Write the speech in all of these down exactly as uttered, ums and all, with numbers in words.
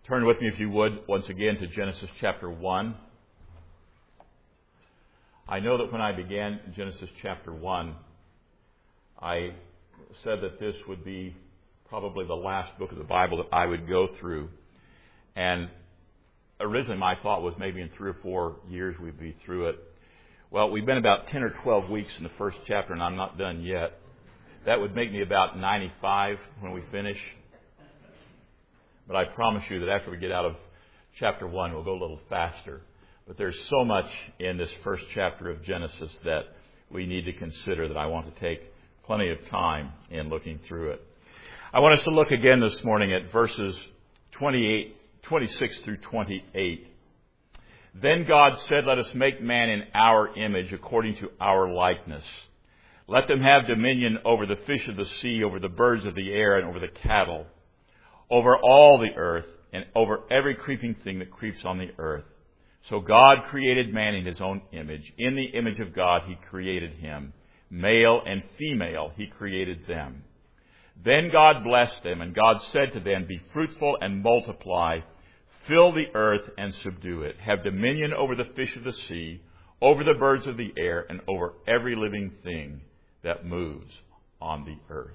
Turn with me, if you would, once again to Genesis chapter one. I know that when I began Genesis chapter one, I said that this would be probably the last book of the Bible that I would go through. And originally my thought was maybe in three or four years we'd be through it. Well, we've been about ten or twelve weeks in the first chapter, and I'm not done yet. That would make me about ninety-five when we finish. But I promise you that after we get out of chapter one, we'll go a little faster. But there's so much in this first chapter of Genesis that we need to consider that I want to take plenty of time in looking through it. I want us to look again this morning at verses twenty-eight, twenty-six through twenty-eight. Then God said, "Let us make man in our image, according to our likeness. Let them have dominion over the fish of the sea, over the birds of the air, and over the cattle, over all the earth, and over every creeping thing that creeps on the earth." So God created man in his own image. In the image of God he created him. Male and female he created them. Then God blessed them, and God said to them, "Be fruitful and multiply, fill the earth and subdue it. Have dominion over the fish of the sea, over the birds of the air, and over every living thing that moves on the earth."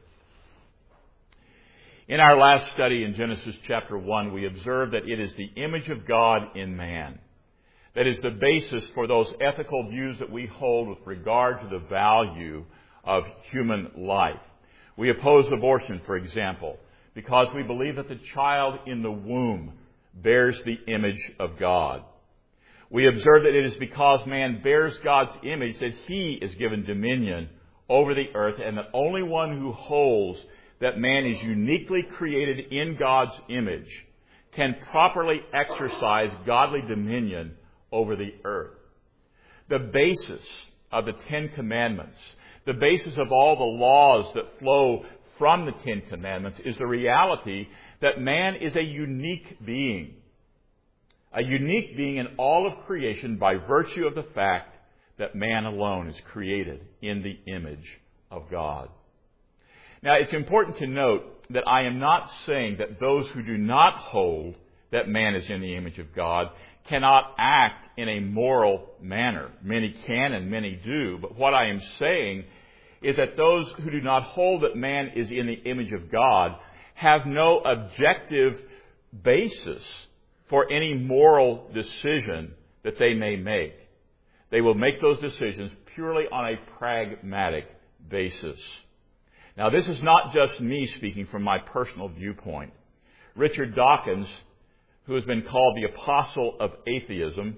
In our last study in Genesis chapter one, we observed that it is the image of God in man that is the basis for those ethical views that we hold with regard to the value of human life. We oppose abortion, for example, because we believe that the child in the womb bears the image of God. We observe that it is because man bears God's image that he is given dominion over the earth, and that only one who holds that man is uniquely created in God's image can properly exercise godly dominion over the earth. The basis of the Ten Commandments, the basis of all the laws that flow from the Ten Commandments, is the reality that man is a unique being. A unique being in all of creation by virtue of the fact that man alone is created in the image of God. Now, it's important to note that I am not saying that those who do not hold that man is in the image of God cannot act in a moral manner. Many can and many do. But what I am saying is that those who do not hold that man is in the image of God have no objective basis for any moral decision that they may make. They will make those decisions purely on a pragmatic basis. Now, this is not just me speaking from my personal viewpoint. Richard Dawkins, who has been called the apostle of atheism,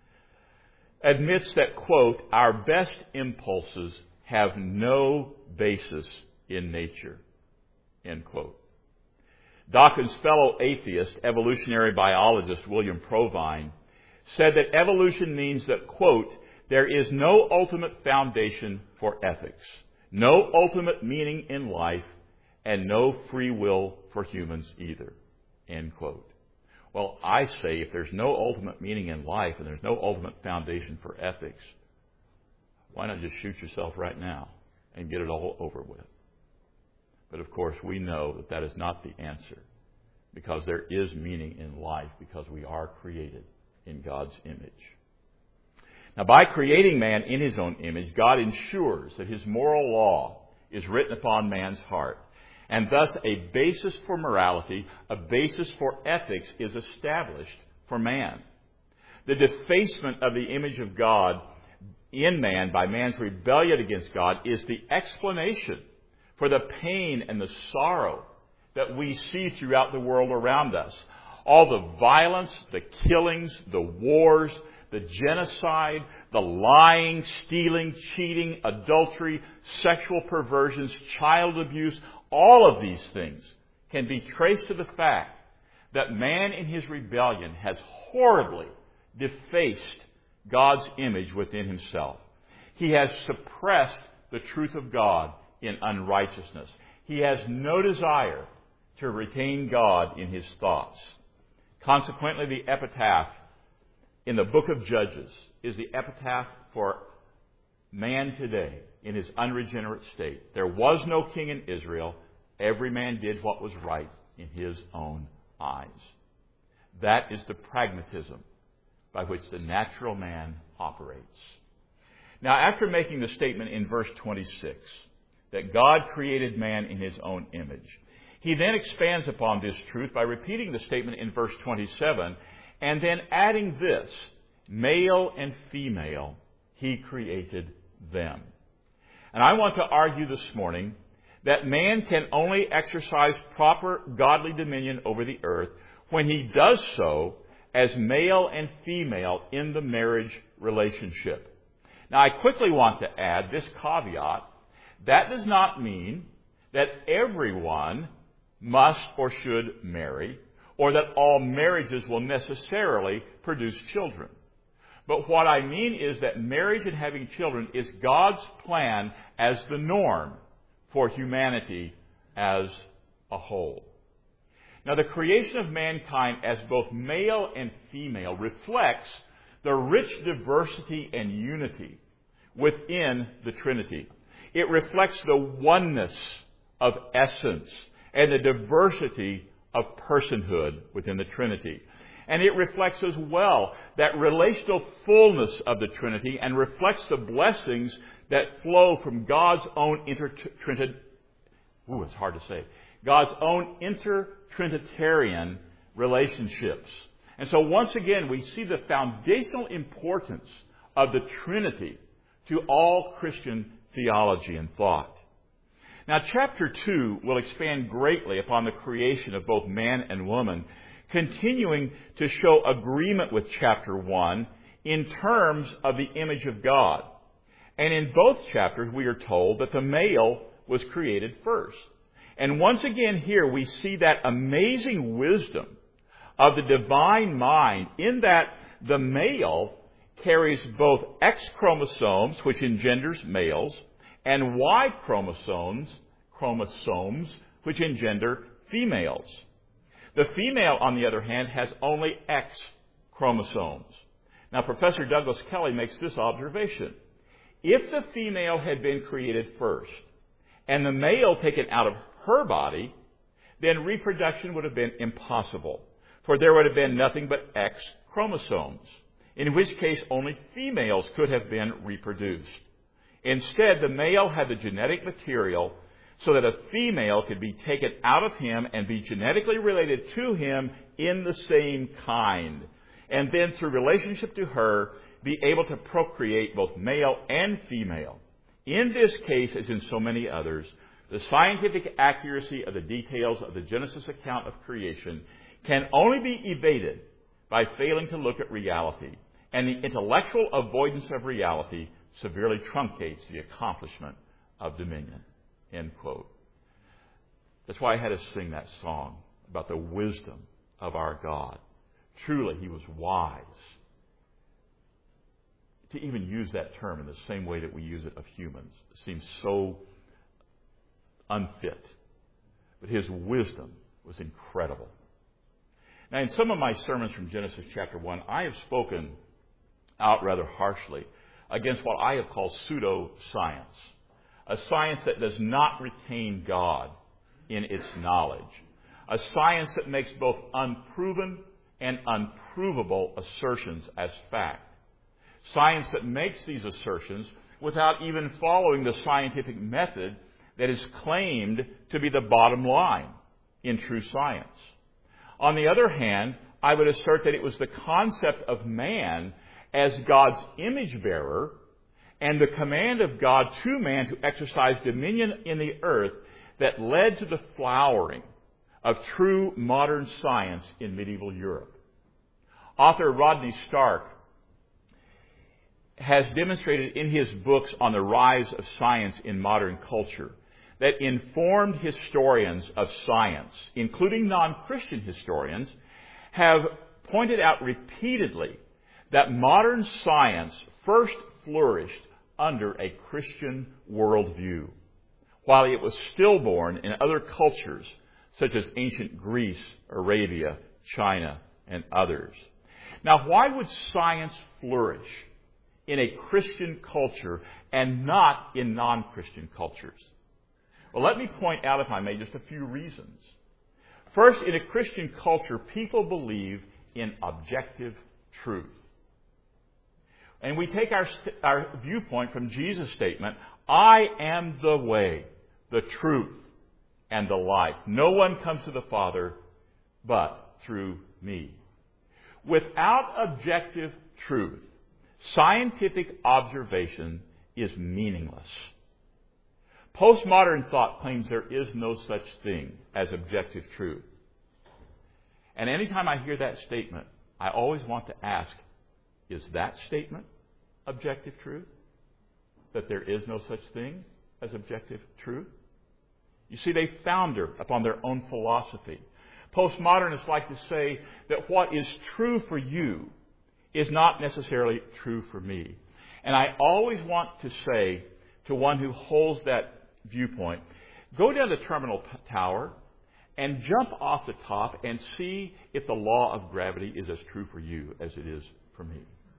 admits that, quote, "Our best impulses have no basis in nature," end quote. Dawkins' fellow atheist, evolutionary biologist William Provine, said that evolution means that, quote, "There is no ultimate foundation for ethics, no ultimate meaning in life, and no free will for humans either," end quote. Well, I say if there's no ultimate meaning in life and there's no ultimate foundation for ethics, why not just shoot yourself right now and get it all over with? But of course, we know that that is not the answer, because there is meaning in life because we are created in God's image. Now, by creating man in his own image, God ensures that his moral law is written upon man's heart. And thus a basis for morality, a basis for ethics is established for man. The defacement of the image of God in man by man's rebellion against God is the explanation for the pain and the sorrow that we see throughout the world around us. All the violence, the killings, the wars, the genocide, the lying, stealing, cheating, adultery, sexual perversions, child abuse, all of these things can be traced to the fact that man in his rebellion has horribly defaced God's image within himself. He has suppressed the truth of God in unrighteousness. He has no desire to retain God in his thoughts. Consequently, the epitaph in the book of Judges is the epitaph for man today in his unregenerate state. There was no king in Israel. Every man did what was right in his own eyes. That is the pragmatism by which the natural man operates. Now, after making the statement in verse twenty-six that God created man in his own image, he then expands upon this truth by repeating the statement in verse twenty-seven and then adding this: male and female, he created them. And I want to argue this morning that man can only exercise proper godly dominion over the earth when he does so as male and female in the marriage relationship. Now, I quickly want to add this caveat. That does not mean that everyone must or should marry, or that all marriages will necessarily produce children. But what I mean is that marriage and having children is God's plan as the norm for humanity as a whole. Now, the creation of mankind as both male and female reflects the rich diversity and unity within the Trinity. It reflects the oneness of essence and the diversity of personhood within the Trinity. And it reflects as well that relational fullness of the Trinity and reflects the blessings that flow from God's own inter-Trinity. Ooh, it's hard to say. God's own inter-Trinitarian relationships. And so once again, we see the foundational importance of the Trinity to all Christian theology and thought. Now, chapter two will expand greatly upon the creation of both man and woman, continuing to show agreement with chapter one in terms of the image of God. And in both chapters, we are told that the male was created first. And once again here, we see that amazing wisdom of the divine mind in that the male carries both X chromosomes, which engenders males, and Y chromosomes, chromosomes, which engender females. The female, on the other hand, has only X chromosomes. Now, Professor Douglas Kelly makes this observation. If the female had been created first and the male taken out of her body, then reproduction would have been impossible, for there would have been nothing but X chromosomes, in which case only females could have been reproduced. Instead, the male had the genetic material so that a female could be taken out of him and be genetically related to him in the same kind, and then through relationship to her, be able to procreate both male and female. In this case, as in so many others, the scientific accuracy of the details of the Genesis account of creation can only be evaded by failing to look at reality, and the intellectual avoidance of reality severely truncates the accomplishment of dominion. End quote. That's why I had to sing that song about the wisdom of our God. Truly, He was wise. To even use that term in the same way that we use it of humans seems so unfit. But His wisdom was incredible. Now, in some of my sermons from Genesis chapter one, I have spoken out rather harshly against what I have called pseudo-science. A science that does not retain God in its knowledge. A science that makes both unproven and unprovable assertions as fact. Science that makes these assertions without even following the scientific method that is claimed to be the bottom line in true science. On the other hand, I would assert that it was the concept of man as God's image bearer and the command of God to man to exercise dominion in the earth that led to the flowering of true modern science in medieval Europe. Author Rodney Stark has demonstrated in his books on the rise of science in modern culture that informed historians of science, including non-Christian historians, have pointed out repeatedly that modern science first flourished under a Christian worldview, while it was stillborn in other cultures such as ancient Greece, Arabia, China, and others. Now, why would science flourish in a Christian culture and not in non-Christian cultures? Well, let me point out, if I may, just a few reasons. First, in a Christian culture, people believe in objective truth. And we take our, st- our viewpoint from Jesus' statement, I am the way, the truth, and the life. No one comes to the Father but through me. Without objective truth, scientific observation is meaningless. Postmodern thought claims there is no such thing as objective truth. And anytime I hear that statement, I always want to ask, is that statement objective truth? That there is no such thing as objective truth? You see, they founder upon their own philosophy. Postmodernists like to say that what is true for you is not necessarily true for me. And I always want to say to one who holds that viewpoint, go down the terminal p- tower and jump off the top and see if the law of gravity is as true for you as it is for me.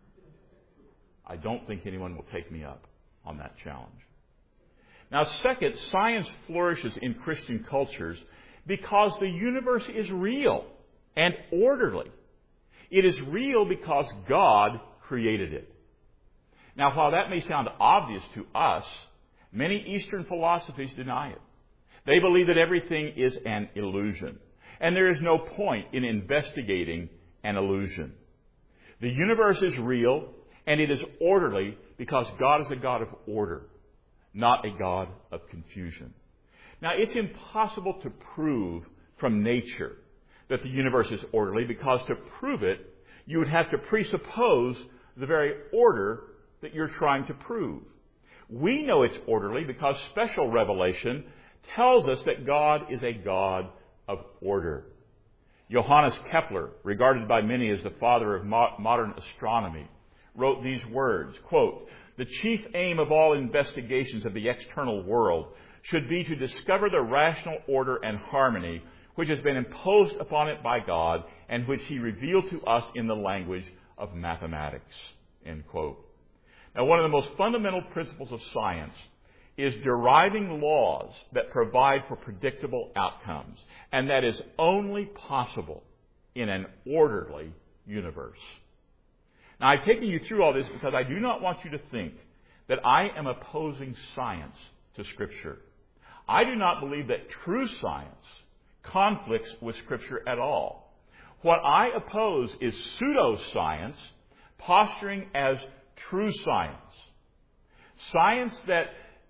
I don't think anyone will take me up on that challenge. Now, second, science flourishes in Christian cultures because the universe is real and orderly. It is real because God created it. Now, while that may sound obvious to us, many Eastern philosophies deny it. They believe that everything is an illusion, and there is no point in investigating an illusion. The universe is real, and it is orderly because God is a God of order, not a God of confusion. Now, it's impossible to prove from nature that the universe is orderly, because to prove it, you would have to presuppose the very order that you're trying to prove. We know it's orderly because special revelation tells us that God is a God of order. Johannes Kepler, regarded by many as the father of mo- modern astronomy, wrote these words, quote, "The chief aim of all investigations of the external world should be to discover the rational order and harmony which has been imposed upon it by God and which He revealed to us in the language of mathematics." End quote. Now, one of the most fundamental principles of science is deriving laws that provide for predictable outcomes, and that is only possible in an orderly universe. Now, I've taken you through all this because I do not want you to think that I am opposing science to Scripture. I do not believe that true science conflicts with Scripture at all. What I oppose is pseudoscience posturing as true science. Science that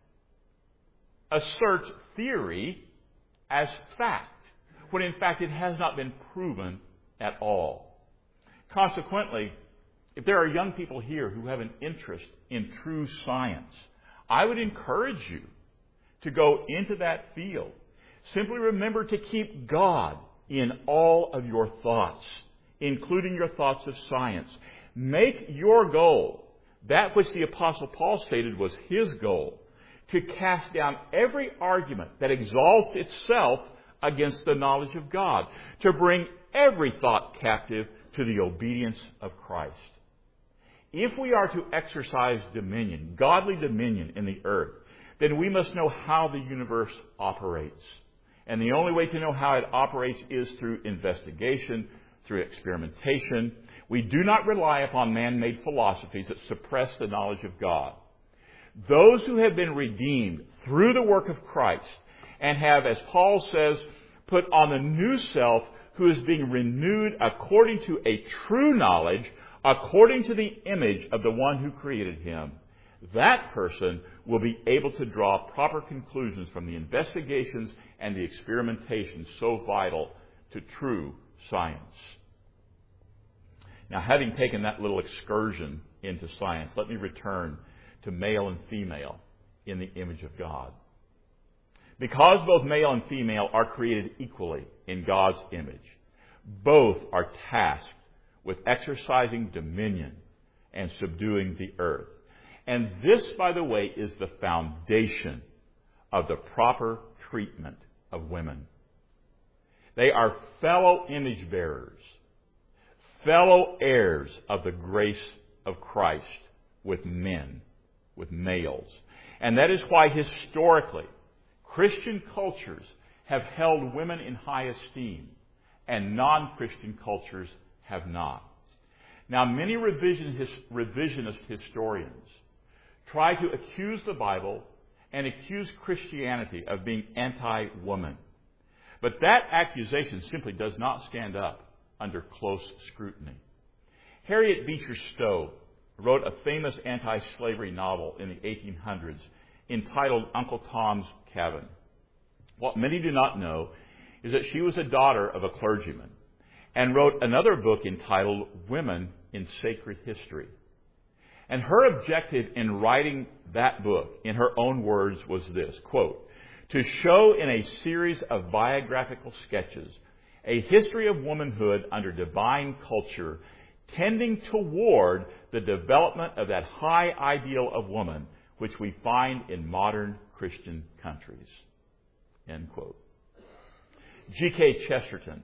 asserts theory as fact, when in fact it has not been proven at all. Consequently, if there are young people here who have an interest in true science, I would encourage you to go into that field. Simply remember to keep God in all of your thoughts, including your thoughts of science. Make your goal that which the Apostle Paul stated was his goal, to cast down every argument that exalts itself against the knowledge of God, to bring every thought captive to the obedience of Christ. If we are to exercise dominion, godly dominion in the earth, then we must know how the universe operates. And the only way to know how it operates is through investigation, through experimentation. We do not rely upon man-made philosophies that suppress the knowledge of God. Those who have been redeemed through the work of Christ and have, as Paul says, put on the new self who is being renewed according to a true knowledge, according to the image of the one who created him, that person will be able to draw proper conclusions from the investigations and the experimentation so vital to true science. Now, having taken that little excursion into science, let me return to male and female in the image of God. Because both male and female are created equally in God's image, both are tasked with exercising dominion and subduing the earth. And this, by the way, is the foundation of the proper treatment of women. They are fellow image bearers, fellow heirs of the grace of Christ with men, with males. And that is why historically Christian cultures have held women in high esteem and non-Christian cultures have not. Now, many revisionist, revisionist historians try to accuse the Bible and accuse Christianity of being anti-woman. But that accusation simply does not stand up under close scrutiny. Harriet Beecher Stowe wrote a famous anti-slavery novel in the eighteen hundreds entitled Uncle Tom's Cabin. What many do not know is that she was a daughter of a clergyman and wrote another book entitled Women in Sacred History. And her objective in writing that book, in her own words, was this, quote, to show in a series of biographical sketches a history of womanhood under divine culture tending toward the development of that high ideal of woman which we find in modern Christian countries. End quote. G K Chesterton,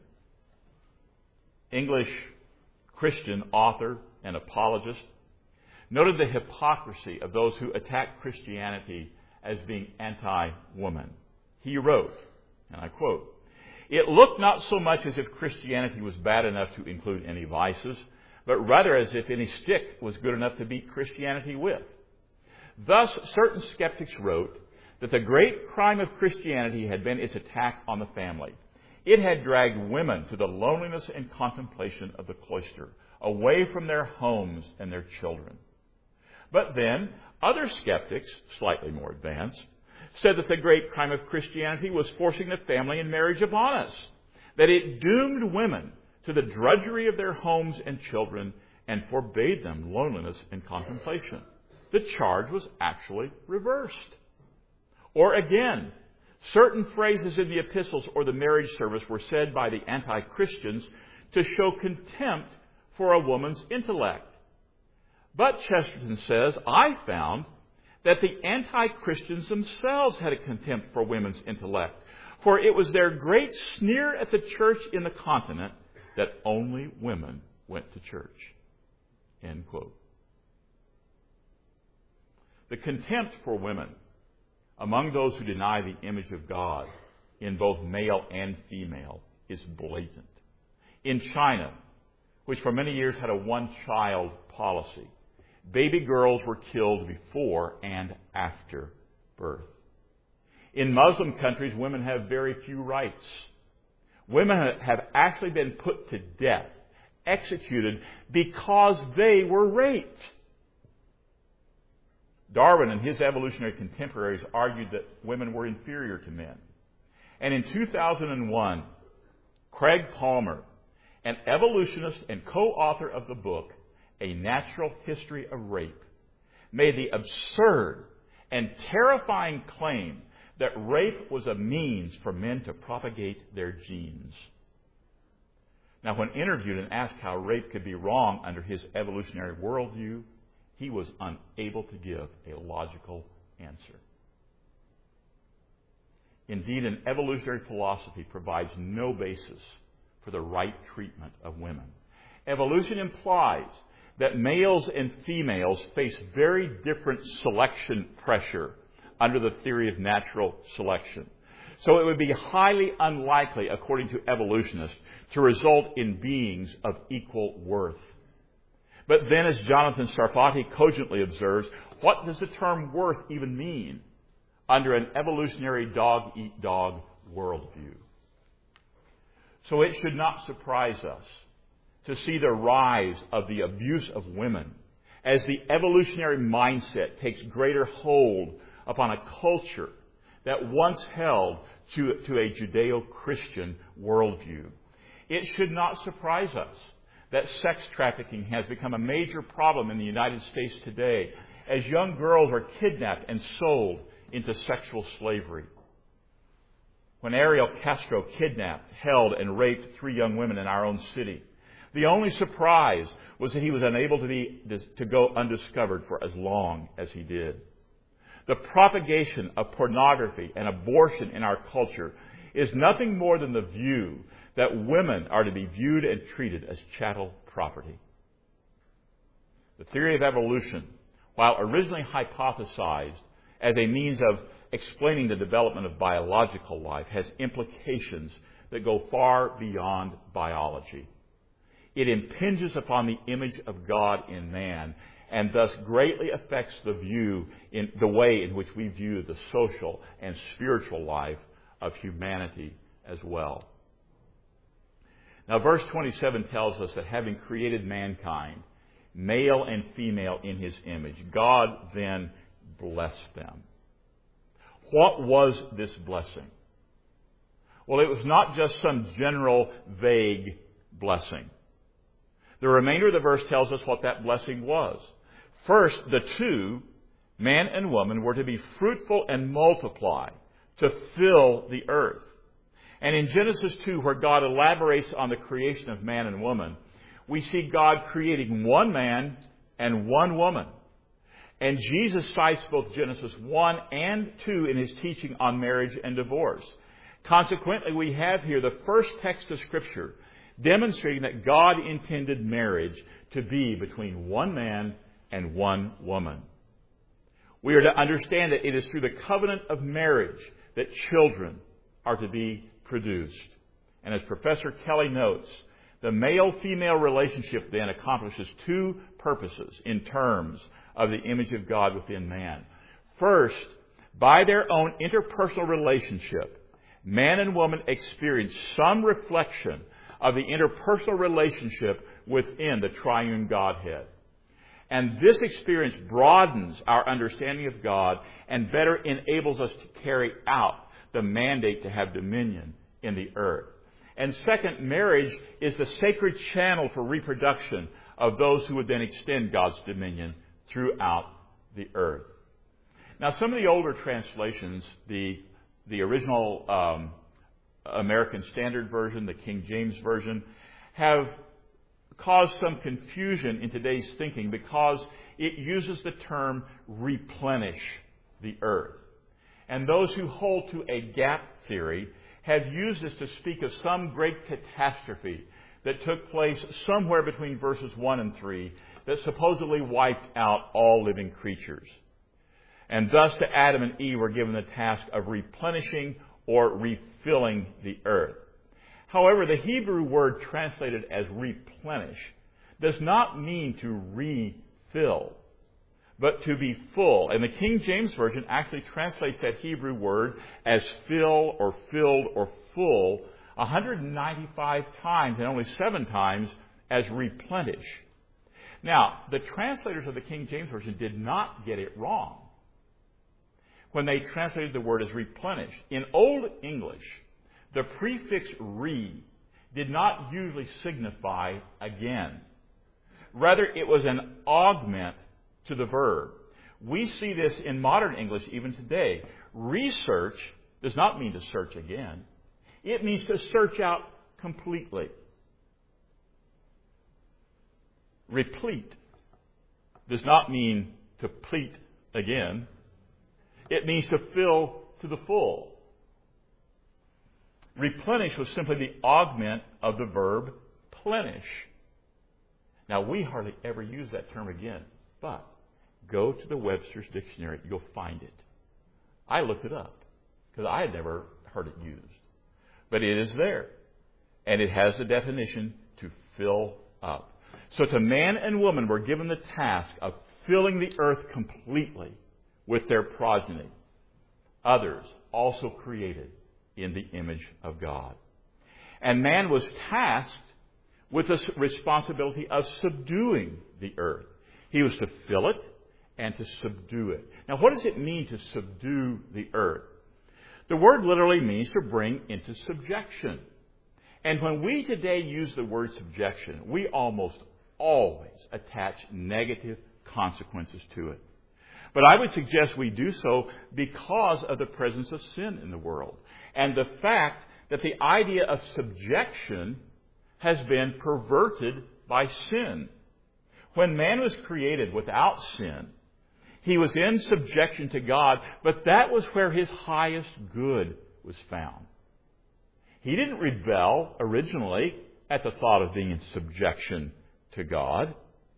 English Christian author and apologist, noted the hypocrisy of those who attack Christianity as being anti-woman. He wrote, and I quote, "It looked not so much as if Christianity was bad enough to include any vices, but rather as if any stick was good enough to beat Christianity with. Thus, certain skeptics wrote that the great crime of Christianity had been its attack on the family. It had dragged women to the loneliness and contemplation of the cloister, away from their homes and their children. But then, other skeptics, slightly more advanced, said that the great crime of Christianity was forcing the family and marriage upon us, that it doomed women to the drudgery of their homes and children and forbade them loneliness and contemplation. The charge was actually reversed." Or again, certain phrases in the epistles or the marriage service were said by the anti-Christians to show contempt for a woman's intellect. But Chesterton says, I found that the anti-Christians themselves had a contempt for women's intellect, for it was their great sneer at the church in the continent that only women went to church. End quote. The contempt for women among those who deny the image of God in both male and female is blatant. In China, which for many years had a one-child policy, baby girls were killed before and after birth. In Muslim countries, women have very few rights. Women have actually been put to death, executed, because they were raped. Darwin and his evolutionary contemporaries argued that women were inferior to men. And in two thousand one, Craig Palmer, an evolutionist and co-author of the book, A Natural History of Rape, made the absurd and terrifying claim that rape was a means for men to propagate their genes. Now, when interviewed and asked how rape could be wrong under his evolutionary worldview, he was unable to give a logical answer. Indeed, an evolutionary philosophy provides no basis for the right treatment of women. Evolution implies that males and females face very different selection pressure under the theory of natural selection. So it would be highly unlikely, according to evolutionists, to result in beings of equal worth. But then, as Jonathan Sarfati cogently observes, what does the term worth even mean under an evolutionary dog-eat-dog worldview? So it should not surprise us to see the rise of the abuse of women as the evolutionary mindset takes greater hold upon a culture that once held to, to a Judeo-Christian worldview. It should not surprise us that sex trafficking has become a major problem in the United States today as young girls are kidnapped and sold into sexual slavery. When Ariel Castro kidnapped, held, and raped three young women in our own city, the only surprise was that he was unable to, be, to go undiscovered for as long as he did. The propagation of pornography and abortion in our culture is nothing more than the view that women are to be viewed and treated as chattel property. The theory of evolution, while originally hypothesized as a means of explaining the development of biological life, has implications that go far beyond biology. It impinges upon the image of God in man, and thus greatly affects the view in the way in which we view the social and spiritual life of humanity as well. Now, verse twenty-seven tells us that having created mankind, male and female in His image, God then blessed them. What was this blessing? Well, it was not just some general, vague blessing. The remainder of the verse tells us what that blessing was. First, the two, man and woman, were to be fruitful and multiply, to fill the earth. And in Genesis two, where God elaborates on the creation of man and woman, we see God creating one man and one woman. And Jesus cites both Genesis one and two in His teaching on marriage and divorce. Consequently, we have here the first text of Scripture demonstrating that God intended marriage to be between one man and one woman. We are to understand that it is through the covenant of marriage that children are to be produced. And as Professor Kelly notes, the male-female relationship then accomplishes two purposes in terms of the image of God within man. First, by their own interpersonal relationship, man and woman experience some reflection of the interpersonal relationship within the triune Godhead. And this experience broadens our understanding of God and better enables us to carry out the mandate to have dominion in the earth. And second, marriage is the sacred channel for reproduction of those who would then extend God's dominion throughout the earth. Now, some of the older translations, the, the original um, American Standard Version, the King James Version, have caused some confusion in today's thinking because it uses the term replenish the earth. And those who hold to a gap theory have used this to speak of some great catastrophe that took place somewhere between verses one and three that supposedly wiped out all living creatures. And thus to Adam and Eve were given the task of replenishing or refilling the earth. However, the Hebrew word translated as replenish does not mean to refill, but to be full. And the King James Version actually translates that Hebrew word as fill or filled or full one hundred ninety-five times, and only seven times as replenish. Now, the translators of the King James Version did not get it wrong when they translated the word as replenish. In Old English, the prefix re did not usually signify again. Rather, it was an augment to the verb. We see this in modern English even today. Research does not mean to search again. It means to search out completely. Replete does not mean to pleat again. It means to fill to the full. Replenish was simply the augment of the verb plenish. Now, we hardly ever use that term again, but go to the Webster's Dictionary. You'll find it. I looked it up because I had never heard it used. But it is there. And it has the definition to fill up. So to man and woman were given the task of filling the earth completely with their progeny. Others also created in the image of God. And man was tasked with the responsibility of subduing the earth. He was to fill it and to subdue it. Now, what does it mean to subdue the earth? The word literally means to bring into subjection. And when we today use the word subjection, we almost always attach negative consequences to it. But I would suggest we do so because of the presence of sin in the world. And the fact that the idea of subjection has been perverted by sin. When man was created without sin, he was in subjection to God, but that was where his highest good was found. He didn't rebel originally at the thought of being in subjection to God.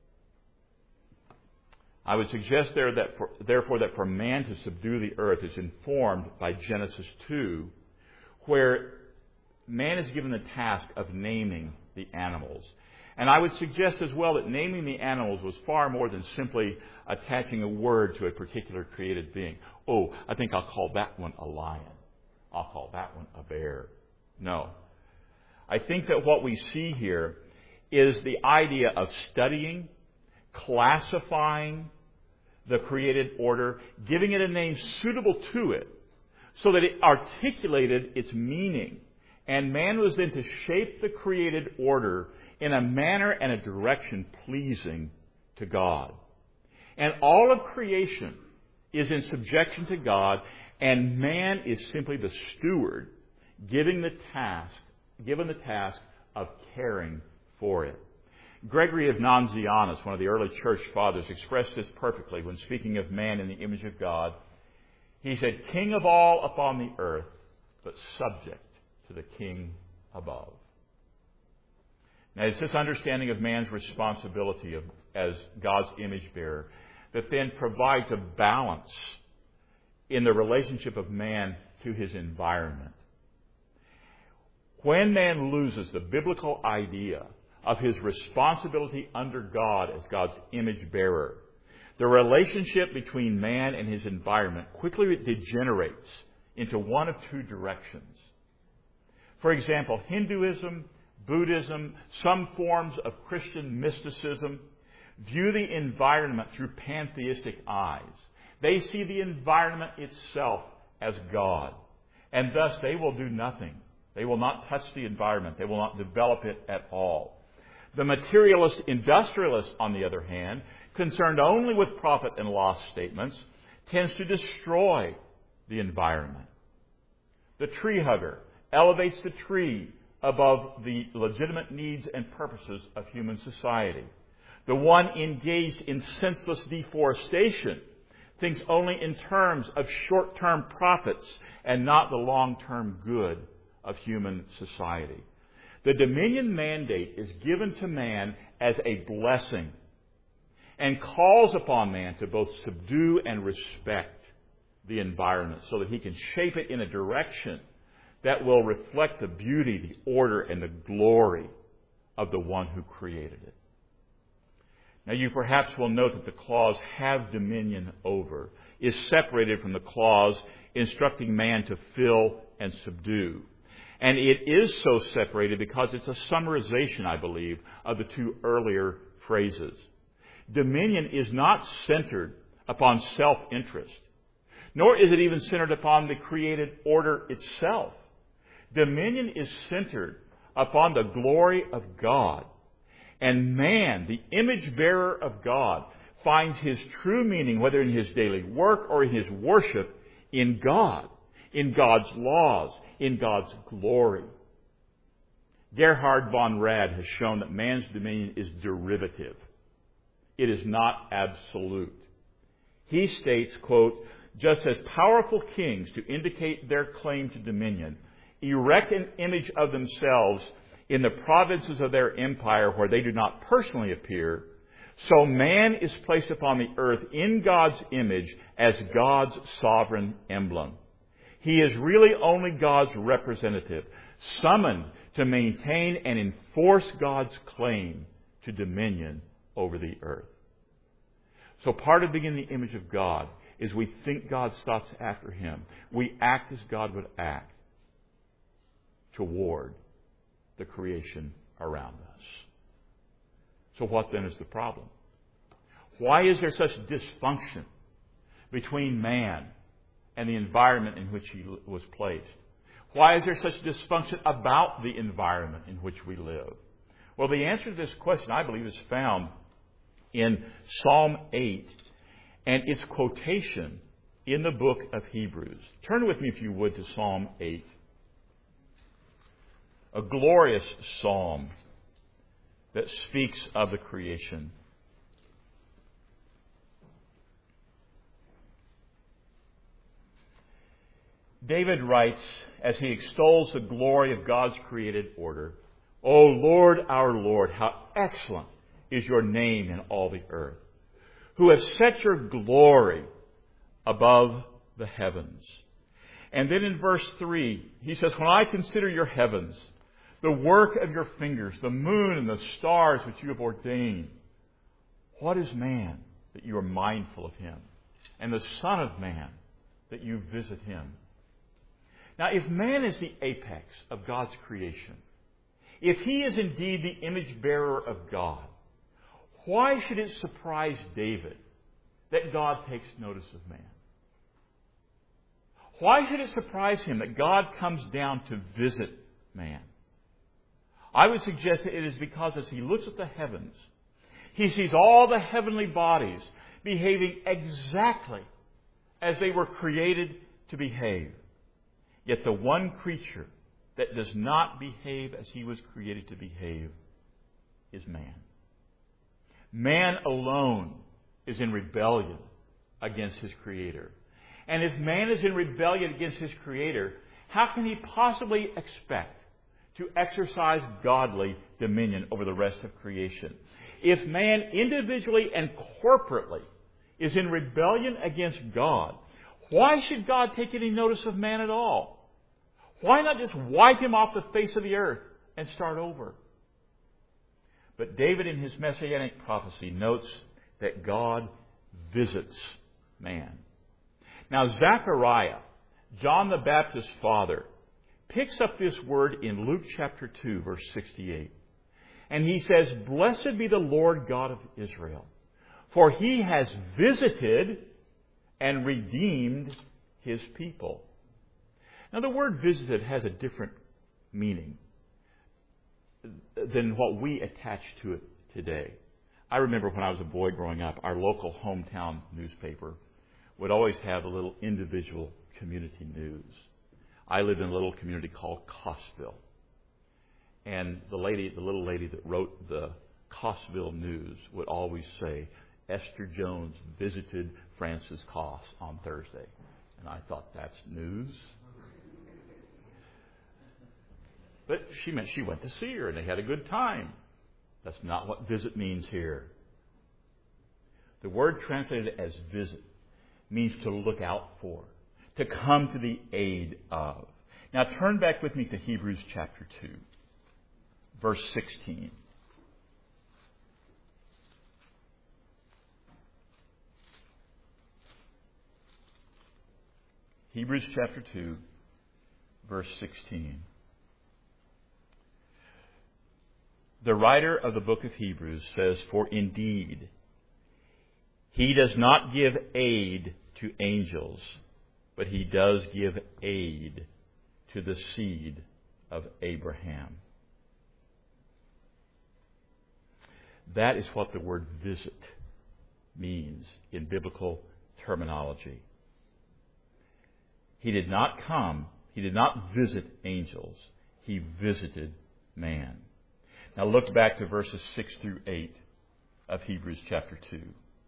I would suggest there that for, therefore that for man to subdue the earth is informed by Genesis two, where man is given the task of naming the animals. And I would suggest as well that naming the animals was far more than simply attaching a word to a particular created being. Oh, I think I'll call that one a lion. I'll call that one a bear. No. I think that what we see here is the idea of studying, classifying the created order, giving it a name suitable to it, so that it articulated its meaning. And man was then to shape the created order in a manner and a direction pleasing to God. And all of creation is in subjection to God, and man is simply the steward, giving the task, given the task of caring for it. Gregory of Nazianzus, one of the early church fathers, expressed this perfectly when speaking of man in the image of God. He said, "King of all upon the earth, but subject to the King above." Now, it's this understanding of man's responsibility of, as God's image bearer that then provides a balance in the relationship of man to his environment. When man loses the biblical idea of his responsibility under God as God's image bearer, the relationship between man and his environment quickly degenerates into one of two directions. For example, Hinduism, Buddhism, some forms of Christian mysticism view the environment through pantheistic eyes. They see the environment itself as God, and thus they will do nothing. They will not touch the environment. They will not develop it at all. The materialist industrialist, on the other hand, concerned only with profit and loss statements, tends to destroy the environment. The tree hugger elevates the tree above the legitimate needs and purposes of human society. The one engaged in senseless deforestation thinks only in terms of short-term profits and not the long-term good of human society. The dominion mandate is given to man as a blessing and calls upon man to both subdue and respect the environment so that he can shape it in a direction that will reflect the beauty, the order, and the glory of the one who created it. Now, you perhaps will note that the clause "have dominion over" is separated from the clause instructing man to fill and subdue. And it is so separated because it's a summarization, I believe, of the two earlier phrases. Dominion is not centered upon self-interest, nor is it even centered upon the created order itself. Dominion is centered upon the glory of God. And man, the image bearer of God, finds his true meaning, whether in his daily work or in his worship, in God, in God's laws, in God's glory. Gerhard von Rad has shown that man's dominion is derivative. It is not absolute. He states, quote, "Just as powerful kings, to indicate their claim to dominion, erect an image of themselves in the provinces of their empire where they do not personally appear, so man is placed upon the earth in God's image as God's sovereign emblem. He is really only God's representative, summoned to maintain and enforce God's claim to dominion over the earth." So part of being in the image of God is we think God's thoughts after Him. We act as God would act toward the creation around us. So what then is the problem? Why is there such dysfunction between man and the environment in which he was placed? Why is there such dysfunction about the environment in which we live? Well, the answer to this question, I believe, is found in Psalm eight and its quotation in the book of Hebrews. Turn with me, if you would, to Psalm eight. A glorious psalm that speaks of the creation. David writes, as he extols the glory of God's created order, "O Lord, our Lord, how excellent is your name in all the earth, who has set your glory above the heavens." And then in verse three, he says, "When I consider your heavens, the work of your fingers, the moon and the stars which you have ordained. What is man that you are mindful of him, and the Son of Man that you visit him? Now, if man is the apex of God's creation, if he is indeed the image bearer of God, why should it surprise David that God takes notice of man? Why should it surprise him that God comes down to visit man? I would suggest that it is because as he looks at the heavens, he sees all the heavenly bodies behaving exactly as they were created to behave. Yet the one creature that does not behave as he was created to behave is man. Man alone is in rebellion against his Creator. And if man is in rebellion against his Creator, how can he possibly expect to exercise godly dominion over the rest of creation? If man individually and corporately is in rebellion against God, why should God take any notice of man at all? Why not just wipe him off the face of the earth and start over? But David in his messianic prophecy notes that God visits man. Now Zechariah, John the Baptist's father, picks up this word in Luke chapter two, verse sixty-eight. And he says, "Blessed be the Lord God of Israel, for he has visited and redeemed his people." Now the word visited has a different meaning than what we attach to it today. I remember when I was a boy growing up, our local hometown newspaper would always have a little individual community news. I lived in a little community called Costville. And the lady, the little lady that wrote the Costville News would always say, "Esther Jones visited Francis Cos on Thursday." And I thought, that's news? But she meant she went to see her and they had a good time. That's not what visit means here. The word translated as visit means to look out for, to come to the aid of. Now turn back with me to Hebrews chapter two, verse sixteen. Hebrews chapter two, verse sixteen. The writer of the book of Hebrews says, "For indeed, he does not give aid to angels, but he does give aid to the seed of Abraham." That is what the word visit means in biblical terminology. He did not come, he did not visit angels, he visited man. Now look back to verses six through eight of Hebrews chapter two,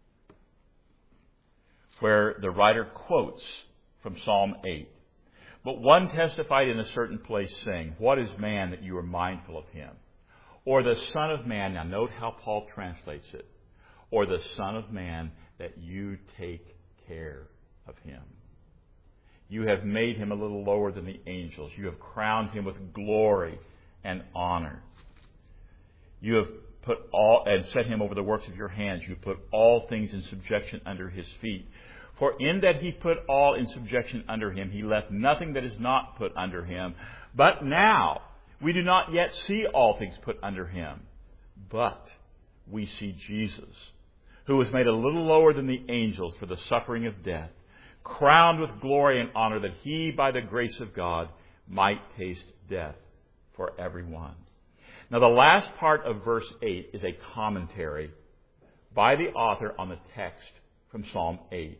where the writer quotes from Psalm eight. "But one testified in a certain place, saying, What is man that you are mindful of him? Or the Son of Man," now note how Paul translates it, "or the Son of Man that you take care of him. You have made him a little lower than the angels. You have crowned him with glory and honor. You have put all and set him over the works of your hands. You put all things in subjection under his feet. For in that he put all in subjection under him, he left nothing that is not put under him. But now we do not yet see all things put under him. But we see Jesus, who was made a little lower than the angels for the suffering of death, crowned with glory and honor, that he, by the grace of God, might taste death for everyone." Now, the last part of verse eight is a commentary by the author on the text from Psalm eight.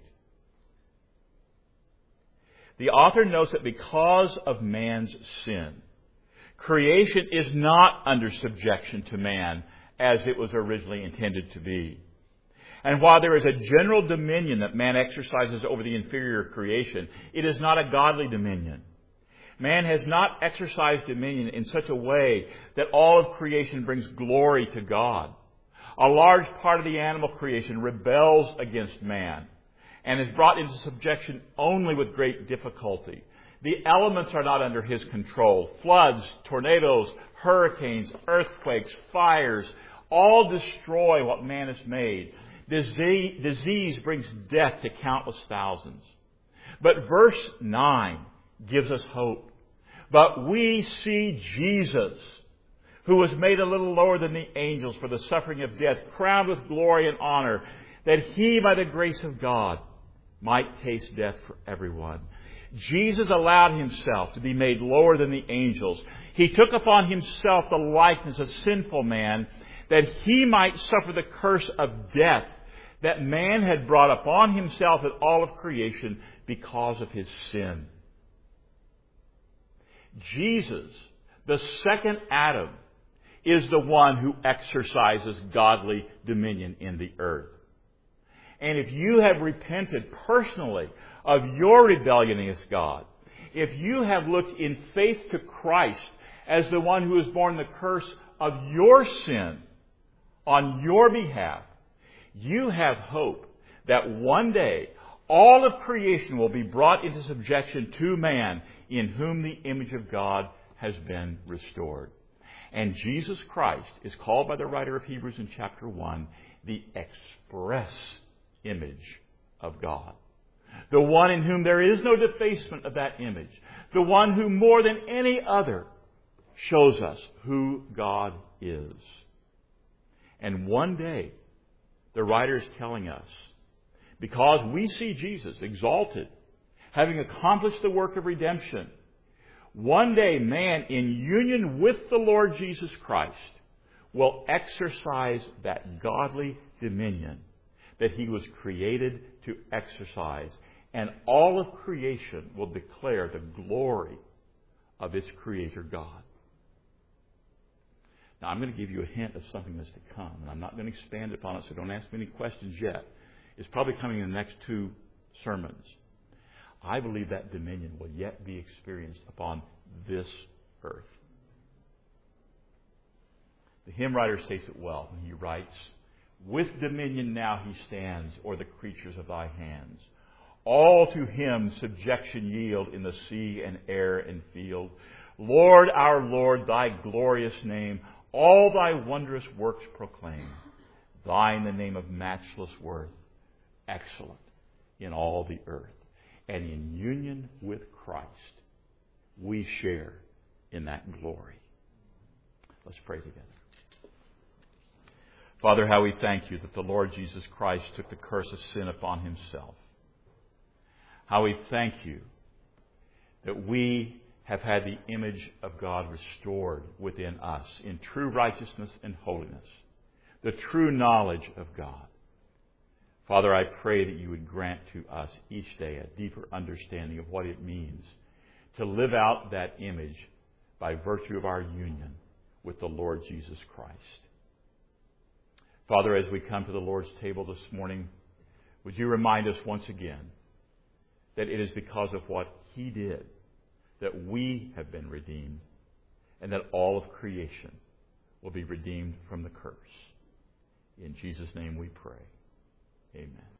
The author notes that because of man's sin, creation is not under subjection to man as it was originally intended to be. And while there is a general dominion that man exercises over the inferior creation, it is not a godly dominion. Man has not exercised dominion in such a way that all of creation brings glory to God. A large part of the animal creation rebels against man and is brought into subjection only with great difficulty. The elements are not under His control. Floods, tornadoes, hurricanes, earthquakes, fires, all destroy what man has made. Disease, disease brings death to countless thousands. But verse nine gives us hope. But we see Jesus, who was made a little lower than the angels for the suffering of death, crowned with glory and honor, that He, by the grace of God, might taste death for everyone. Jesus allowed Himself to be made lower than the angels. He took upon Himself the likeness of sinful man, that He might suffer the curse of death that man had brought upon himself and all of creation because of his sin. Jesus, the second Adam, is the one who exercises godly dominion in the earth. And if you have repented personally of your rebellion against God, if you have looked in faith to Christ as the one who has borne the curse of your sin on your behalf, you have hope that one day all of creation will be brought into subjection to man, in whom the image of God has been restored. And Jesus Christ is called by the writer of Hebrews in chapter one the express image of God. The one in whom there is no defacement of that image. The one who more than any other shows us who God is. And one day, the writer is telling us, because we see Jesus exalted, having accomplished the work of redemption, one day man in union with the Lord Jesus Christ will exercise that godly dominion that He was created to exercise. And all of creation will declare the glory of its Creator God. Now, I'm going to give you a hint of something that's to come, and I'm not going to expand upon it, so don't ask me any questions yet. It's probably coming in the next two sermons. I believe that dominion will yet be experienced upon this earth. The hymn writer states it well when he writes, "With dominion now He stands o'er the creatures of Thy hands. All to Him subjection yield in the sea and air and field. Lord, our Lord, Thy glorious name, all Thy wondrous works proclaim. Thine the name of matchless worth, excellent in all the earth." And in union with Christ, we share in that glory. Let's pray together. Father, how we thank You that the Lord Jesus Christ took the curse of sin upon Himself. How we thank You that we have had the image of God restored within us in true righteousness and holiness, the true knowledge of God. Father, I pray that You would grant to us each day a deeper understanding of what it means to live out that image by virtue of our union with the Lord Jesus Christ. Father, as we come to the Lord's table this morning, would You remind us once again that it is because of what He did that we have been redeemed, and that all of creation will be redeemed from the curse. In Jesus' name we pray. Amen.